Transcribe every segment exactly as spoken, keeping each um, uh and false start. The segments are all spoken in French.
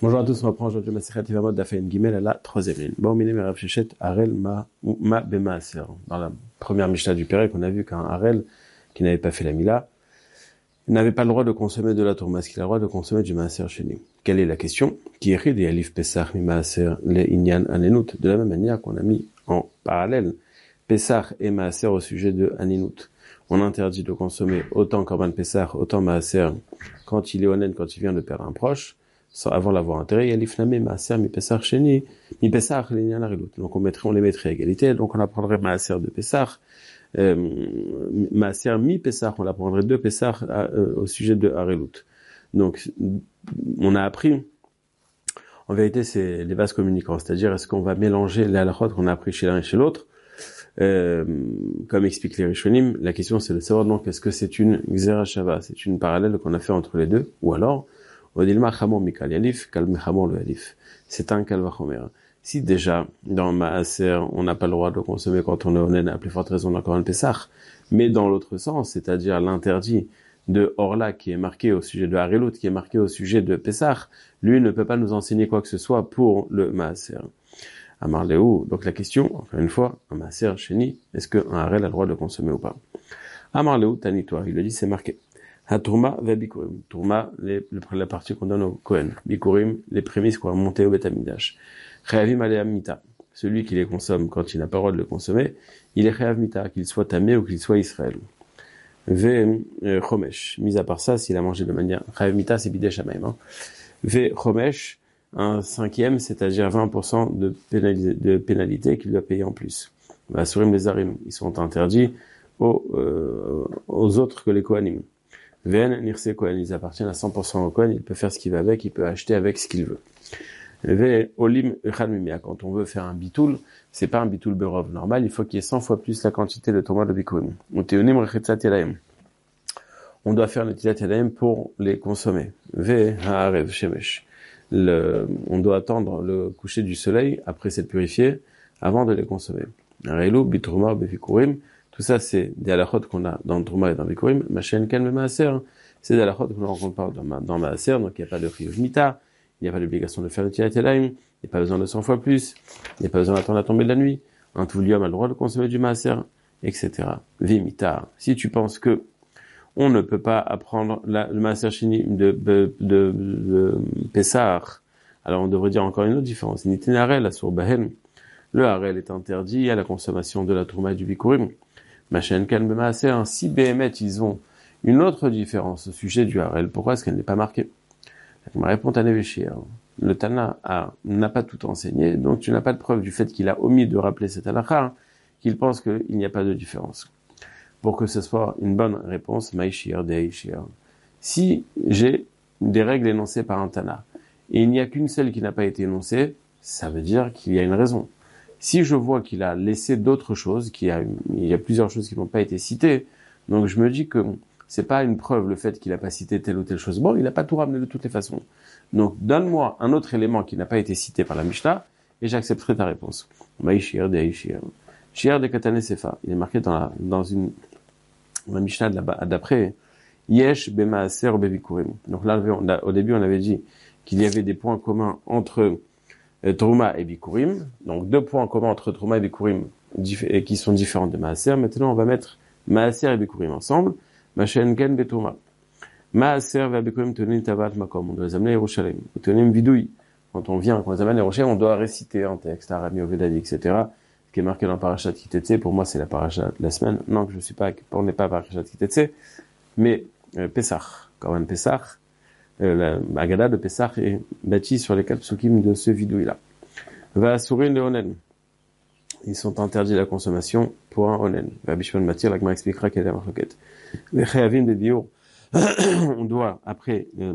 Bonjour à tous, on reprend aujourd'hui Masechet Yevamot Daf Gimel à la troisième ligne. Bon, miné Merav Shechet Harel Ma ou Ma Bemaaser. Dans la première Mishnah du Pérec, on a vu qu'un Harel qui n'avait pas fait la Mila n'avait pas le droit de consommer de la tourma, est-ce qu'il a le droit de consommer du Maaser chez Quelle est la question? Qui écrit des Alif Pesach Mi Maaser le Inyan Anenut, de la même manière qu'on a mis en parallèle Pesach et Maaser au sujet de Aninut. On interdit de consommer autant Korban Pesach, autant Maaser quand il est honnête, quand il vient de perdre un proche, sans avant l'avoir enterré. Yalif Namé Maaser Mi Pesach Sheni Mi Pesach l'Inyan Arilut. Donc on mettrait, on les mettrait à égalité. Donc on apprendrait Maaser de Pesach, euh, Maaser Mi Pesach, on apprendrait de Pesach euh, au sujet de Arilut. Donc on a appris. En vérité, c'est les vases communicants, c'est-à-dire est-ce qu'on va mélanger les halachot qu'on a appris chez l'un et chez l'autre. Euh, comme explique les Rishonim, la question c'est de savoir donc est-ce que c'est une Gzera Shava, c'est une parallèle qu'on a fait entre les deux, ou alors Odilma Chamor Mikal Yalif, Kalme Chamor le Yalif. C'est un Kalvachomer. Si déjà dans Maaser on n'a pas le droit de consommer quand on est honnête, à plus forte raison encore un Pessah, mais dans l'autre sens, c'est-à-dire l'interdit de Orla qui est marqué au sujet de Harilut, qui est marqué au sujet de Pessah, lui ne peut pas nous enseigner quoi que ce soit pour le Maaser. Amar Léou, donc la question, encore une fois, un Maaser Sheni, est-ce qu'un Harel a le droit de consommer ou pas? Amar Léou, Tanitoa, il le dit, c'est marqué. Ha-Tourma ve Bikurim. Tourma, les, la partie qu'on donne au Kohen. Bikurim, les prémices qu'on va monter au Bet Amikdash. Chayavim Aleam Mita. Celui qui les consomme quand il n'a pas le droit de le consommer, il est Chayav Mita, qu'il soit Tamé ou qu'il soit Israël. Ve Chomesh. Mis à part ça, s'il a mangé de manière, Chayav Mita, c'est Bideh Shamaim, hein. Ve Chomesh, un cinquième, c'est-à-dire vingt pour cent de pénalité, de pénalité qu'il doit payer en plus. Asurim les Arim, ils sont interdits aux, euh, aux autres que les Kohanim. Ven Nirse Kohen, ils appartiennent à cent pour cent au Kohen, il peut faire ce qu'il veut avec, il peut acheter avec ce qu'il veut. Ve Olim Echad Mimia, quand on veut faire un bitoul, c'est pas un bitoul berov normal, il faut qu'il y ait cent fois plus la quantité de tourma de bikurim. Uteonim Rechetzat Yelaim. On doit faire le Tilat Yelaim pour les consommer. Ve Haarev Shemesh. Le, on doit attendre le coucher du soleil après s'être purifié avant de les consommer. Reilou, bitrouma, befikurim, tout ça c'est des halachot qu'on a dans le trouma et dans le bikurim. Machen ken maaser, c'est des halachot qu'on rencontre pas dans, dans maaser, donc il n'y a pas de chiyuv mita, il n'y a pas d'obligation de faire le tilat yadayim, il n'y a pas besoin de cent fois plus, il n'y a pas besoin d'attendre la tombée de la nuit, un tout lium a le droit de consommer du maaser, et cetera. Vimita, si tu penses que on ne peut pas apprendre la, le Maaser Sheni de, de, de, de Pessah. Alors on devrait dire encore une autre différence. Nitin Harel, la Sourbahen. Le Harel est interdit à la consommation de la Tourma et du Bikurim. Machen Kan Maaser. Si B M H ils ont une autre différence au sujet du Harel, pourquoi est-ce qu'elle n'est pas marquée? Ma réponse à Neveshir. Le Tana a, n'a pas tout enseigné, donc tu n'as pas de preuve du fait qu'il a omis de rappeler cet halakha, qu'il pense qu'il n'y a pas de différence. Pour que ce soit une bonne réponse, Maïshir, Deishir. Si j'ai des règles énoncées par un Tana, et il n'y a qu'une seule qui n'a pas été énoncée, ça veut dire qu'il y a une raison. Si je vois qu'il a laissé d'autres choses, qu'il y a, il y a plusieurs choses qui n'ont pas été citées, donc je me dis que c'est pas une preuve le fait qu'il n'a pas cité telle ou telle chose. Bon, il n'a pas tout ramené de toutes les façons. Donc donne-moi un autre élément qui n'a pas été cité par la Mishnah, et j'accepterai ta réponse. Maïshir, Deishir. Shiar de Katane Sefa. Il est marqué dans la, dans une, la Mishnah d'après, Yesh Bemaaser Bebikurim. Donc là, au début, on avait dit qu'il y avait des points communs entre euh, Trouma et Bikurim. Donc deux points communs entre Trouma et Bikurim dif- qui sont différents de Maaser. Maintenant, on va mettre Maaser et Bikurim ensemble. Machen Ken Betouma. Maaser ve Bikurim Tonim Tavat Makom. On doit les amener à Yerushalayim. Tonim Vidouy. Quand on vient, quand on les amène à Yerushalayim, on doit réciter un texte, Arami Ovedadi, et cetera, qui est marqué dans Parashat Kitetse. Pour moi, c'est la Parashat de la semaine. Non, que je suis pas, on n'est pas Parashat Kitetse, mais euh, Pessah, Korban Pessah, euh, la Haggadah de Pessah est bâtie sur les quatre psukim de ce vidouille-là. Va Sourin de Onen. Ils sont interdits à la consommation pour un Onen. Va Bishman Matir, la Gemara expliquera quelle est la marloquette. Les Chayavim de Dior. On doit, après, euh,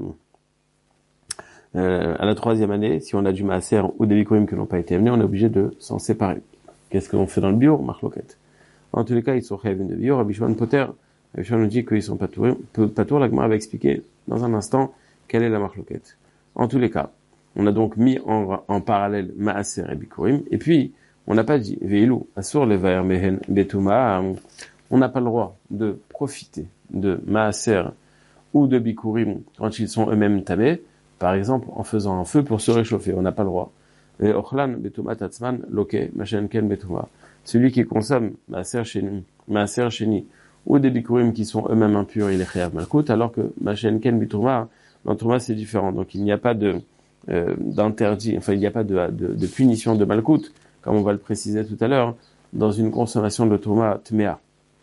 euh, à la troisième année, si on a du Maaser ou des Bikurim qui n'ont pas été amenés, on est obligé de s'en séparer. Qu'est-ce qu'on fait dans le biur? Marloquette. En tous les cas, ils sont chayavim de biur. Rabbi Shimon Poter, Rabbi Shimon nous dit qu'ils sont pas tours. Pas tours, la Gemara va expliquer dans un instant quelle est la marloquette. En tous les cas, on a donc mis en, en parallèle Maaser et Bikurim. Et puis, on n'a pas dit, Veilou, Asur levaer mehen betuma. On n'a pas le droit de profiter de Maaser ou de Bikurim quand ils sont eux-mêmes tamés, Par exemple, en faisant un feu pour se réchauffer, on n'a pas le droit. Et ochlan betumat atzman loke mashenken betuma. Celui qui consomme maaser sheni, maaser sheni, ou des bikurim qui sont eux-mêmes impurs, il est chayav malkout, alors que mashenken betuma, l'entourma c'est différent. Donc il n'y a pas de euh, d'interdit, enfin il n'y a pas de, de, de punition de malkout, comme on va le préciser tout à l'heure, dans une consommation de tourma tmea.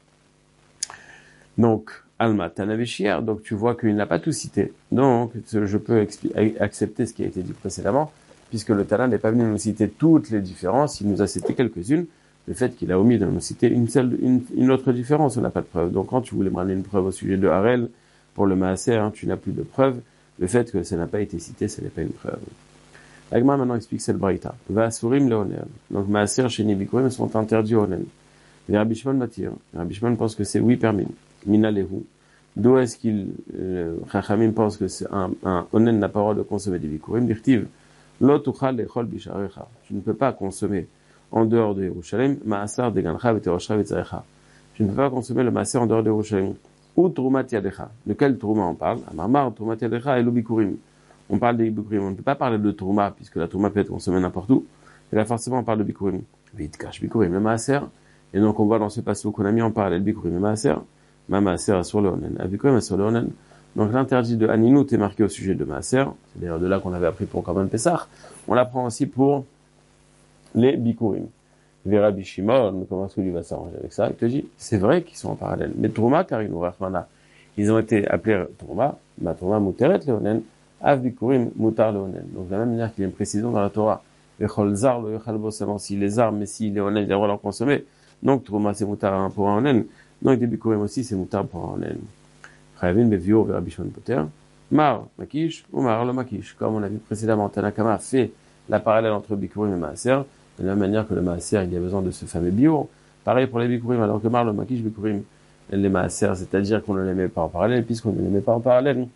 Donc Alma Tanaveshir, donc tu vois qu'il n'a pas tout cité. Donc, je peux expli- accepter ce qui a été dit précédemment, puisque le Tana n'est pas venu nous citer toutes les différences, il nous a cité quelques-unes. Le fait qu'il a omis de nous citer une seule, une, une autre différence, on n'a pas de preuve. Donc, quand tu voulais me ramener une preuve au sujet de Harel, pour le Maaser, hein, tu n'as plus de preuve. Le fait que ça n'a pas été cité, ce n'est pas une preuve. L'Agma maintenant explique cette braïta. Va surim leonen. Donc, Maaser chez Nibikurim sont interdits au onen. Les Rabbi Shimon m'attire. Rabbi Shimon pense que c'est oui permis. Mina lehu. D'où est-ce qu'il, euh, Chachamim pense que c'est un, un onen n'a pas le droit de consommer des bikurim, dirtiv, lo tuchal lechol bisharecha. Tu ne peux pas consommer en dehors de Yerushalayim, ma'asar degancha v'teroshcha v'tzarecha. Tu ne peux pas consommer le maaser en dehors de Yerushalayim. Ou trumat yadecha. De quel trouma on parle? Amar trumat yadecha et le bikurim. On parle des bikurim. On ne peut pas parler de trouma, puisque la trouma peut être consommée n'importe où. Et là, forcément, on parle de bikurim. Vite cache bikurim, le maaser. Et donc, on voit dans ce passage qu'on a mis en parallèle bikurim, le maaser. Ma maaser sur le onen. Avec quoi sur le onen? Donc l'interdit de Haninout est marqué au sujet de maaser. C'est d'ailleurs de là qu'on avait appris pour Korban Pessah. On l'apprend aussi pour les bikurim. Vera Bishimon, comment est-ce que lui va s'arranger avec ça? Il te dit, c'est vrai qu'ils sont en parallèle. Mais Trouma, car ils ont été appelés Trouma, ma Trouma muteret le onen, av bikurim mutar le onen. Donc de la même manière qu'il y a une précision dans la Torah. Vechol zar le yechal bo seulement si les armes, mais si les onen, il y a le droit d'en consommer. Donc Trouma c'est mutar pour un onen. Donc, des bikurim aussi, c'est moutar pour un onen. Chayavin bevio vers Rabbi Shimon Poter. Mar, makish, ou mar, le makish. Comme on a vu précédemment, Tanakama fait la parallèle entre bikurim et maaser. De la même manière que le maaser, il y a besoin de ce fameux bio. Pareil pour les bikurim, alors que mar, le makish, bikurim, les maaser, c'est-à-dire qu'on ne les met pas en parallèle, puisqu'on ne les met pas en parallèle.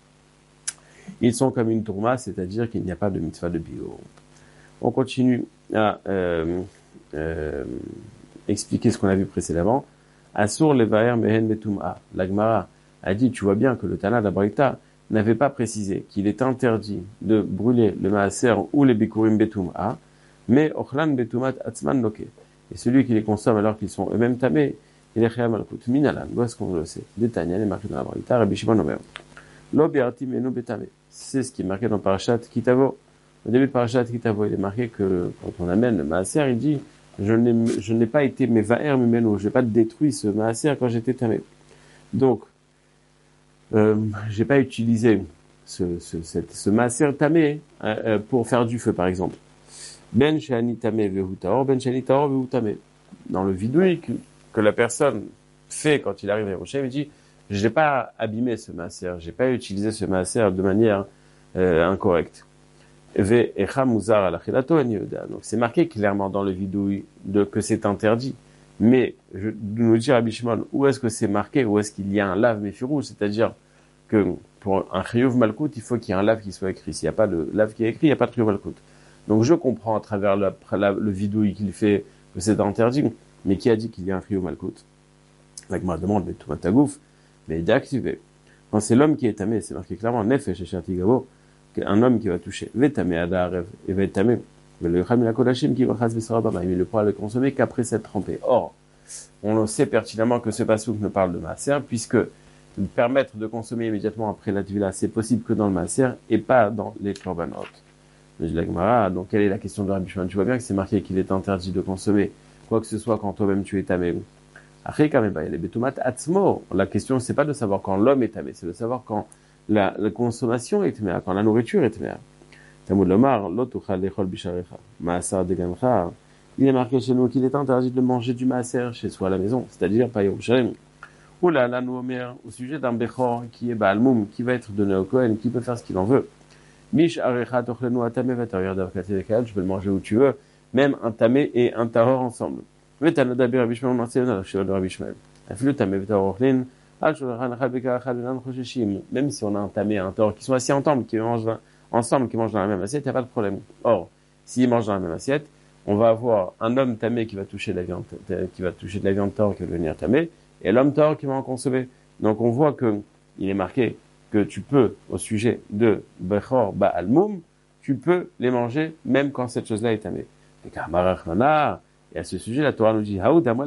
Ils sont comme une tourma, c'est-à-dire qu'il n'y a pas de mitzvah de bio. On continue à euh, euh, expliquer ce qu'on a vu précédemment. Asur levaer mehen betum'a. La Gemara a dit, tu vois bien que le Tana d'Abraïta n'avait pas précisé qu'il est interdit de brûler le maaser ou les bikurim betum'a, mais ochlan betumat atzman loke. Et celui qui les consomme alors qu'ils sont eux-mêmes tamés, il est chayam malkut minalan. Où est-ce qu'on le sait? Détania, il est marqué dans l'Abraïta, Rabbi Shimon Omer. Lo bi'arti menu betame. C'est ce qui est marqué dans Parashat Kitavo. Au début de Parashat Kitavo, il est marqué que quand on amène le maaser, il dit, Je n'ai, je n'ai pas été mes va'er mimeno, je n'ai pas détruit ce maaser quand j'étais tamé. Donc, euh, j'ai pas utilisé ce, ce, cette, ce maaser tamé euh, pour faire du feu, par exemple. Ben shani tamé vehu taor, ben shani taor vehu tamé. Dans le vidouille que, que la personne fait quand il arrive à Yerushalayim, il dit, je n'ai pas abîmé ce maaser, j'ai pas utilisé ce maaser de manière euh, incorrecte. Donc c'est marqué clairement dans le vidouille de que c'est interdit. Mais je nous dire à Bishimon, où est-ce que c'est marqué, où est-ce qu'il y a un lave méfirou, c'est-à-dire que pour un chiyuv malkout, il faut qu'il y ait un lave qui soit écrit. S'il n'y a pas de lave qui est écrit, il n'y a pas de chiyuv malkout. Donc je comprends à travers la, la, le vidouille qu'il fait que c'est interdit, mais qui a dit qu'il y a un chiyuv malkout? La Gemara demande, mais tout tagouf, mais déactivé. Quand c'est l'homme qui est tamé, c'est marqué clairement, nefesh tigavo, un homme qui va toucher vetamé adarev et vetamé le khamila kodashim qui va khas besarabama, il ne pourra le consommer qu'après s'être trempé. Or, on sait pertinemment que ce pasouk ne parle de maaser, puisque permettre de consommer immédiatement après la tvila, c'est possible que dans le maaser et pas dans les korbanot. La Gemara, donc quelle est la question de Rabbi Shimon? Tu vois bien que c'est marqué qu'il est interdit de consommer quoi que ce soit quand toi-même tu es tamé. Après, quand même, les betumat atzmo. La question, c'est pas de savoir quand l'homme est tamé, c'est de savoir quand la, la consommation est tamé, quand la nourriture est tamé. Talmud lomar, lotuchal lechol bisharecha, maasar degamcha. Il est marqué chez nous qu'il est interdit de manger du maaser chez soi à la maison, c'est-à-dire pas Yerushalayim. Oula, là, nous, Omer, au sujet d'un bechor qui est Baalmoum, qui va être donné au Kohen, qui peut faire ce qu'il en veut. Mish arecha tochlenu atame v'tarior davkati dekal, je peux le manger où tu veux, même un tamé et un tahor ensemble. V'tanadabi Rabbi Shmuel marseillon chez le Rabbi Shmuel. Aflu tamé v'tahor ochlin, al shulchan achal bekachal v'nan chosheshim. Même si on a un tamé et un tahor qui sont assis ensemble, qui mangent ensemble, qui mangent dans la même assiette, il n'y a pas de problème. Or, s'ils mangent dans la même assiette, on va avoir un homme tamé qui va toucher de la viande, qui va toucher de la viande tahor qui va devenir tamé, et l'homme tahor qui va en consommer. Donc on voit que il est marqué que tu peux, au sujet de Bechor Ba'al Moum, tu peux les manger même quand cette chose-là est tamée. Et à ce sujet, la Torah nous dit,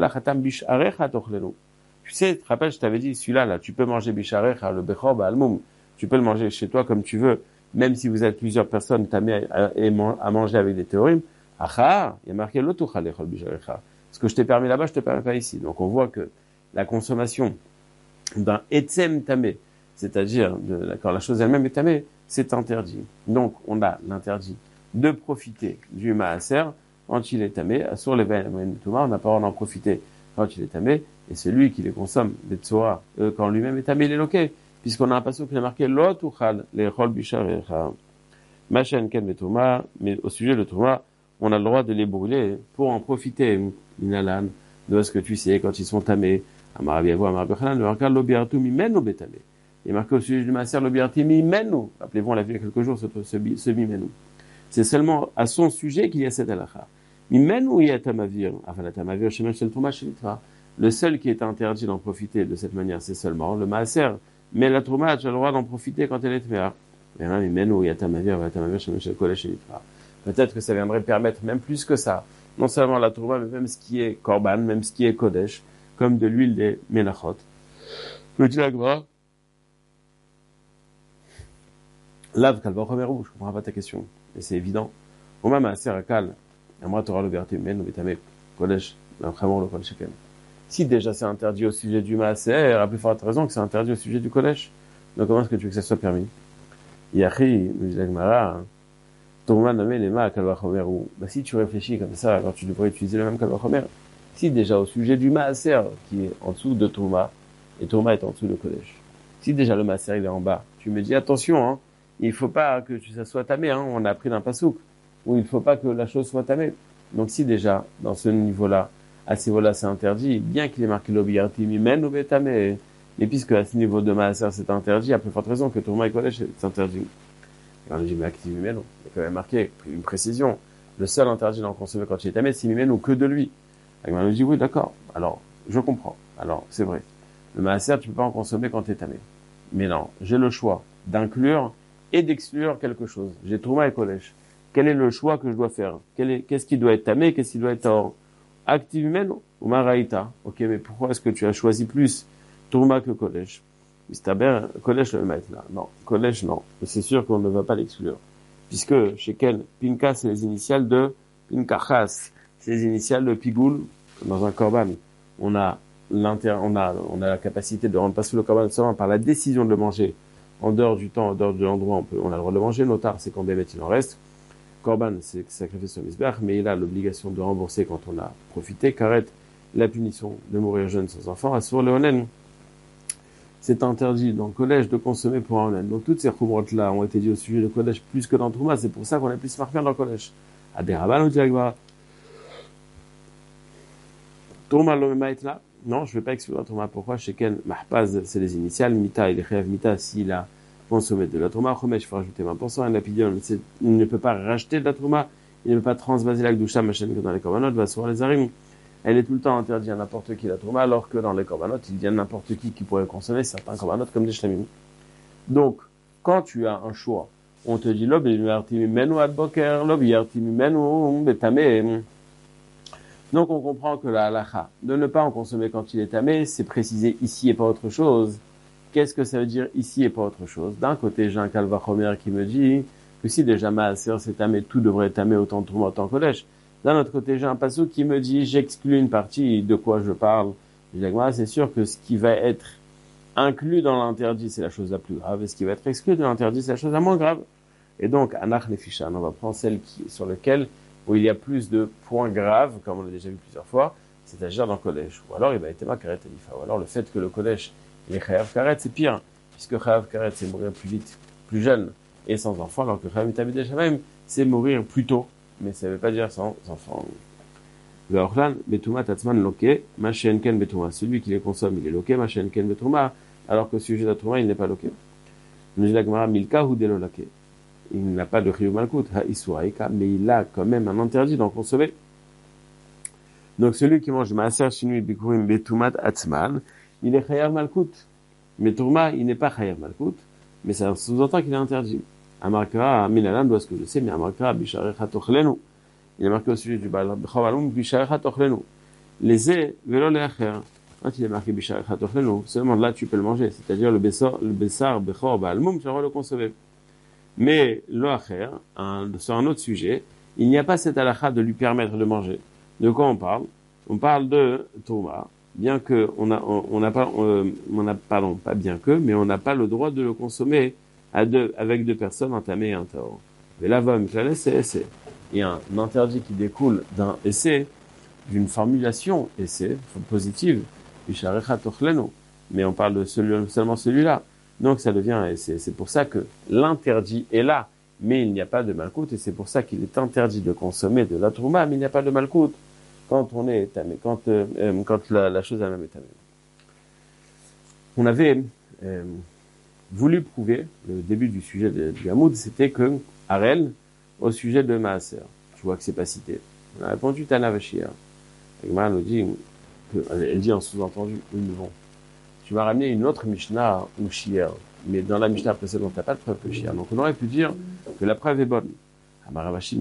tu sais, tu te rappelles, je t'avais dit, celui-là, là, tu peux manger Bisharecha, le Bechor Ba'al Moum, tu peux le manger chez toi comme tu veux, même si vous êtes plusieurs personnes tamées à, à manger avec des théorim. Acha, il y a marqué l'otucha lechol Bisharecha. Ce que je t'ai permis là-bas, je te permets pas ici. Donc on voit que la consommation d'un etzem tamé, c'est-à-dire de, quand la chose elle-même est tamée, c'est interdit. Donc on a l'interdit de profiter du maaser quand il est tamé. Sur les veines, on n'a pas le droit d'en profiter quand il est tamé, et celui qui les consomme, les tsoa, euh, quand lui-même est tamé, il est loqué, puisqu'on a un passage qui a marqué l'otuchal lechol Bisharecha. Machen ken betuma, mais au sujet de Touma, on a le droit de les brûler pour en profiter. Minalan, de ce que tu sais, quand ils sont tamés. Amarabiavo, Amarabiachanan, le marqué l'obiartu mimenu betamé. Il est marqué au sujet du maaser l'obiartu mimenu. Rappelez-vous, on l'a vu il y a quelques jours, ce, ce, ce mimenu. C'est seulement à son sujet qu'il y a cette halakha. Mimenu yatamavir, enfin la tamavir, shemesh shel Touma shelitra. Le seul qui est interdit d'en profiter de cette manière, c'est seulement le maaser. Mais la Touma, tu as le droit d'en profiter quand elle est tméa. Peut-être que ça viendrait permettre même plus que ça, non seulement la Touma, mais même ce qui est Korban, même ce qui est Kodesh, comme de l'huile des Menachot. Le Dilagma, Lav Kalva Chomerou, je comprends pas ta question, mais c'est évident. Oma Maaser Akal, Amra Torah Loberté Men, Betame, Kodesh, L'Amchamor, le Kol Shekem. Si déjà c'est interdit au sujet du Maaser, à plus forte raison que c'est interdit au sujet du Kodesh. Donc comment est-ce que tu veux que ça soit permis? Yachi, nous dit la Gemara, Tourma nommé les mains à Kalvachomer, ou, bah, si tu réfléchis comme ça, alors tu devrais utiliser le même Kalvachomer. Si déjà au sujet du Maaser, qui est en dessous de Tourma, et Tourma est en dessous de Kodesh. Si déjà le Maaser il est en bas, tu me dis attention, hein, il faut pas que ça soit tamé, hein, on a appris d'un pasouk, où il faut pas que la chose soit tamée. Donc si déjà, dans ce niveau-là, à ce niveau-là c'est interdit, bien qu'il ait marqué l'obiyarti mimen ou betamé, mais puisque à ce niveau de Maaser c'est interdit, à plus forte raison que Tourma et Kodesh c'est interdit. Et on dit, mais active mimen, il y a quand même marqué une précision. Le seul interdit d'en consommer quand il est tamé, c'est mimen ou que de lui. Et on dit, oui, d'accord. Alors, je comprends. Alors, c'est vrai. Le Maaser, tu peux pas en consommer quand tu es tamé. Mais non, j'ai le choix d'inclure et d'exclure quelque chose. J'ai Tourma et Kodesh. Quel est le choix que je dois faire? Quel est, qu'est-ce qui doit être tamé, qu'est-ce qui doit être hors? Active mimen ou maraïta? Ok, mais pourquoi est-ce que tu as choisi plus Tourma que Kodesh? Mistaber, Kodesh le mettre là. Non, Kodesh non. C'est sûr qu'on ne va pas l'exclure. Puisque, chez quel Pinka, c'est les initiales de Pinkachas. C'est les initiales de Pigoul dans un korban. On a l'inter, on a, on a la capacité de rendre passer le korban seulement par la décision de le manger. En dehors du temps, en dehors de l'endroit, on peut, on a le droit de le manger. Notar, c'est quand Bémet il en reste. Korban, c'est sacrifié sur Misbech, mais il a l'obligation de rembourser quand on a profité. Karet, la punition de mourir jeune sans enfant. Assur le Onen. C'est interdit dans le collège de consommer pour un onen. Donc toutes ces khumrot-là ont été dites au sujet du collège plus que dans le Trouma. C'est pour ça qu'on est plus marqué dans le collège. Adéraban ou Diagba. Tourma l'omemaïtla. Non, je ne vais pas exclure la Tourma. Pourquoi? Chez Ken, Mahpaz, c'est les initiales. Mita, il est Khayav Mita s'il a consommé de la Tourma. Chomesh, il faut rajouter vingt pour cent. Un lapidion, il ne peut pas racheter de la Tourma. Il ne peut pas transvaser la Gdusha, machin, que dans les korbanot, va sur les arim. Elle est tout le temps interdite à n'importe qui la Tourma, alors que dans les korbanot, il y a n'importe qui qui pourrait consommer certains korbanot comme des shlamim. Donc, quand tu as un choix, on te dit, lob yartimi menu ad boker, lob yartimi menu betame. Donc, on comprend que la halacha, de ne pas en consommer quand il est tamé, c'est précisé ici et pas autre chose. Qu'est-ce que ça veut dire ici et pas autre chose? D'un côté, j'ai un kalvachomer qui me dit que si déjà maaser c'est tamé, tout devrait être tamé autant de Tourma, autant collège. D'un autre côté, j'ai un passage qui me dit, j'exclus une partie de quoi je parle. Je dis, moi, c'est sûr que ce qui va être inclus dans l'interdit, c'est la chose la plus grave, et ce qui va être exclu de l'interdit, c'est la chose la moins grave. Et donc, anach nefishan, on va prendre celle qui, sur laquelle, où il y a plus de points graves, comme on l'a déjà vu plusieurs fois, c'est-à-dire dans le collège. Ou alors, il va être ma karet elifa. Ou alors, le fait que le collège, il est chayav karet, c'est pire. Puisque chayav karet, c'est mourir plus vite, plus jeune, et sans enfant, alors que chayav mitabed shamim, c'est mourir plus tôt. Mais ça ne veut pas dire sans enfant. Ve'orlan, betuma tatzman loke, ma shenken betuma. Celui qui les consomme, il est loke, ma shenken betuma, alors que le sujet de la touma, il n'est pas loke. Nous dit la Gemara, milka ou delo loke. Il n'a pas de chiyuv malkout, ha isuraika, mais il a quand même un interdit d'en consommer. Donc celui qui mange maaser shinui bikurim betumat atzman, il est chayav malkout. Mais touma, il n'est pas chayav malkout. mais ça sous-entend qu'il est interdit. Amarkara, Minalan, doit ce que je sais, mais Amarkara, Bisharecha Tochlenu. Il est marqué au sujet du Baal Bechor Alum, Bisharecha Tochlenu. Les ais, velo les acher. Quand il est marqué Bisharecha Tochlenu, seulement là tu peux le manger, c'est-à-dire le Bessar, le Bessar Bechor Baalmum, tu vas le consommer. Mais l'Oacher, sur un autre sujet, il n'y a pas cette halakha de lui permettre de manger. De quoi on parle? On parle de Touma, bien que on a, on n'a pas, on, on a, pardon, pas bien que, mais on n'a pas le droit de le consommer à deux, avec deux personnes entamées et un tort. Mais là, va, c'est essai. Il y a un interdit qui découle d'un essai, d'une formulation essai, positive, mais on parle de celui, seulement celui-là. Donc ça devient, et c'est, c'est pour ça que l'interdit est là, mais il n'y a pas de malcoute, et c'est pour ça qu'il est interdit de consommer de la trouma, mais il n'y a pas de malcoute quand on est tamé, quand, euh, quand la, la chose elle-même est tamée. On avait euh, voulu prouver, le début du sujet de, du Hamoud, c'était que Harel, au sujet de Maaser, tu vois que c'est pas cité. On a répondu Tana Vashir. Agmara nous dit, elle dit en sous-entendu, nous devons. Tu m'as ramené une autre Mishnah ou Shir, mais dans la Mishnah précédente, tu n'as pas de preuve que Shir. Donc on aurait pu dire que la preuve est bonne. Parce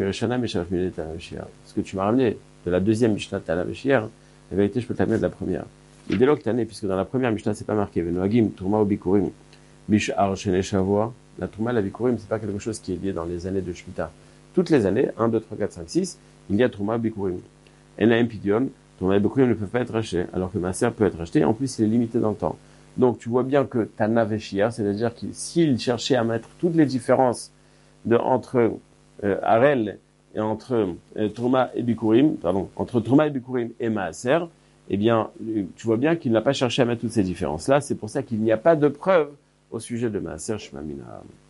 que tu m'as ramené de la deuxième Mishnah Tana Vashir, la vérité, je peux te l'amener de la première. Et dès lors que tu as né, puisque dans la première Mishnah, c'est pas marqué, Venoagim, Tourma ou Bikurim, Bishar, Shene, Shavua, la Tourma, la Bikurim, c'est pas quelque chose qui est lié dans les années de Shemitah. Toutes les années, un, deux, trois, quatre, cinq, six, il y a Tourma ou Bikurim. Enaim Pidion, Tourma et Bikurim ne peuvent pas être achetés, alors que Maaser peut être acheté, en plus il est limité dans le temps. Donc tu vois bien que Tana Veshia, c'est-à-dire qu'il, s'il cherchait à mettre toutes les différences de, entre euh, Harel et entre euh, Tourma et Bikurim, pardon, entre Tourma et Bikurim et Maaser, eh bien, tu vois bien qu'il n'a pas cherché à mettre toutes ces différences-là. C'est pour ça qu'il n'y a pas de preuve au sujet de Maaser Shmamina.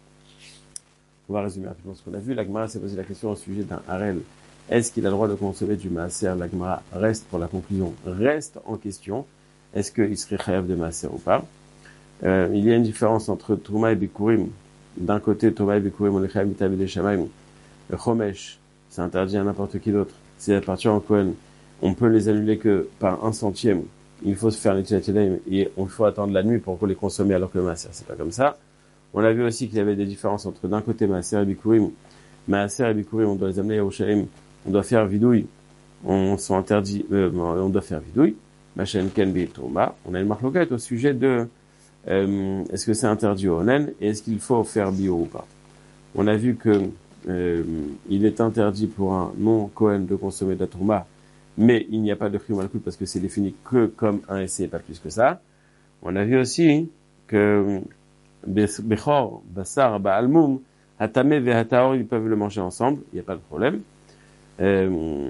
On va résumer rapidement ce qu'on a vu. La Gemara s'est posé la question au sujet d'un Harel. Est-ce qu'il a le droit de consommer du Maaser? La Gemara reste, pour la conclusion, reste en question. Est-ce qu'il serait chayav de Maaser ou pas? euh, Il y a une différence entre Tourma et Bikurim. D'un côté, Tourma et Bikurim, on est chayav mitabi de Shamaim. Le Chomesh, c'est interdit à n'importe qui d'autre. C'est à partir en Kohen. On peut les annuler que par un centième. Il faut se faire les tchatelaim et il faut attendre la nuit pour les consommer alors que le Maaser, c'est pas comme ça. On a vu aussi qu'il y avait des différences entre d'un côté Maaser et Bikurim. Maaser et Bikurim, on doit les amener à Yerushalayim. On doit faire vidouille. On sont interdits, euh, on doit faire vidouille. Machen ken bi touma. On a une marloquette au sujet de, euh, est-ce que c'est interdit au onen et est-ce qu'il faut faire bio ou pas. On a vu que, euh, il est interdit pour un non-Kohen de consommer de la touma, mais il n'y a pas de crime malkout parce que c'est défini que comme un essai et pas plus que ça. On a vu aussi que Bechor, Bassar, Baalmum, Hatame et Hataor, ils peuvent le manger ensemble, il n'y a pas de problème. Euh,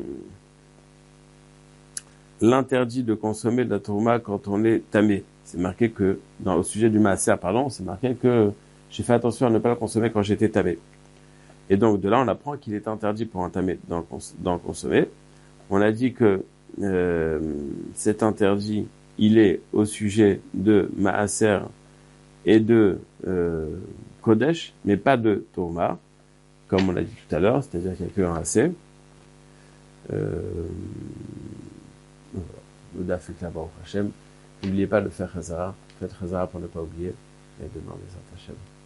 l'interdit de consommer de la tourma quand on est tamé. C'est marqué que, dans, au sujet du maaser, pardon, c'est marqué que j'ai fait attention à ne pas le consommer quand j'étais tamé. Et donc, de là, on apprend qu'il est interdit pour un tamé d'en, d'en consommer. On a dit que euh, cet interdit, il est au sujet de maaser et de euh, kodesh, mais pas de tourma, comme on l'a dit tout à l'heure, c'est-à-dire qu'il n'y a qu'un assez. Euh, le daf est là-bas au Hachem. N'oubliez pas de faire Chazara. Faites Chazara pour ne pas oublier. Et demain, les Hashem.